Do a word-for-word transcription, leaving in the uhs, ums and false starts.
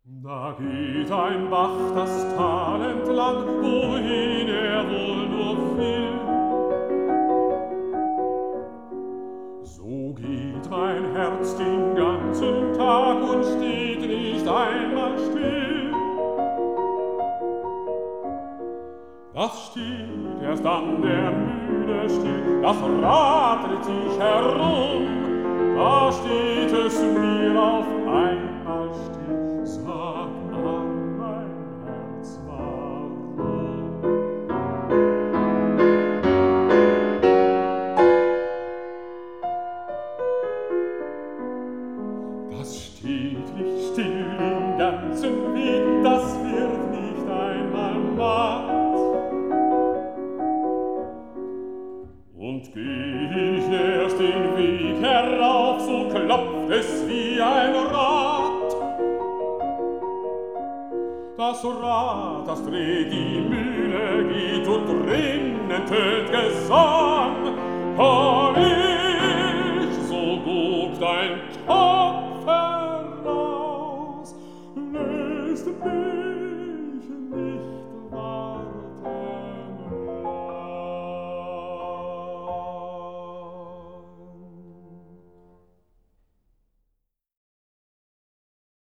Da geht ein Bach das Tal entlang, wohin er wohl nur will. So geht mein Herz den ganzen Tag und steht nicht einmal still. Das steht erst an der Mühle still, das Rad dreht sich herum, da steht es mir auf einmal still. Sag an, mein Herz, warum? Das steht nicht still den ganzen Weg, das wird nicht einmal matt. Und geh ich erst den Weg herauf, so klopft es wie ein Rad. Das Rad, das dreht, die Mühle geht und drinnen tönt Gesang. Komm ich, so guckt ein Topf heraus, lässt mich